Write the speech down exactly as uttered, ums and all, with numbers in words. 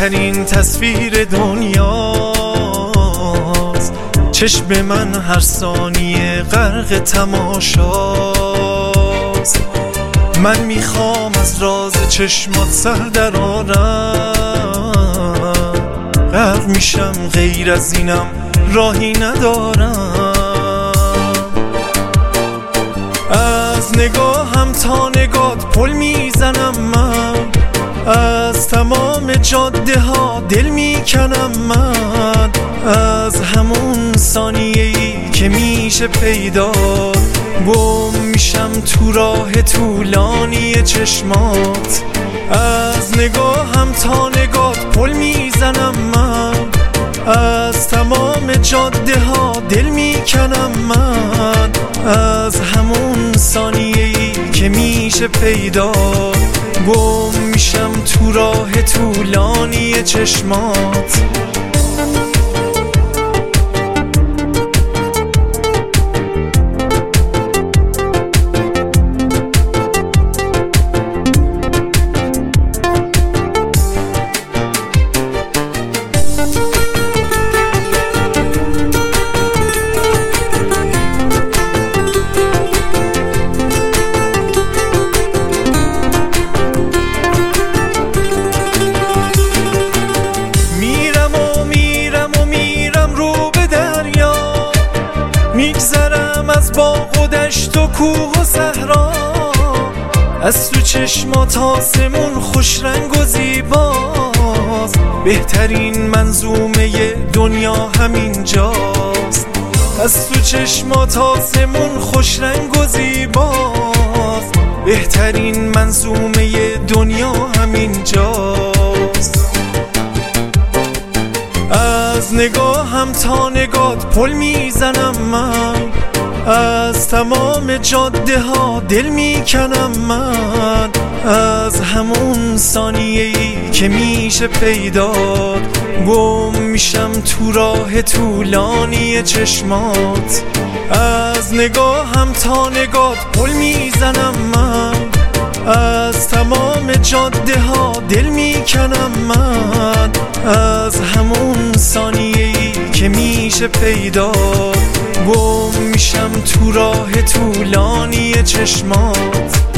بهترین تصویر دنیاست. چشم من هر ثانیه غرق تماشاست. من میخوام از راز چشمات سر درآرم، غرق میشم غیر از اینم راهی ندارم. از نگاهم تا نگات پل میزنم من، از تمام جاده ها دل میکنم من. از همون ثانیه‌ای که میشه پیدا گم میشم تو راه طولانی چشمات. از نگاهم تا نگات پل میزنم من، از تمام جاده ها دل میکنم من. از همون ثانیه‌ای که میشه پیدا گم میشم تو راه طولانی چشمات. میگذرم از باغ و دشت و کوه و صحرا، از تو چشمات آسمون خوش رنگ و زیباست. بهترین منظومه دنیا همینجاست. از تو چشمات آسمون خوش رنگ و زیباست. بهترین منظومه دنیا همینجاست. از نگاهم تا نگات پل میزنم من، از تمام جاده ها دل میکنم من. از همون ثانیه‌ای که میشه پیدا گم میشم تو راه طولانی چشمات. از نگاهم تا نگات پل میزنم من، از تمام جاده ها دل میکنم من. از همون ثانیه‌ای که میشه پیدا گم میشم تو راه طولانی چشمات.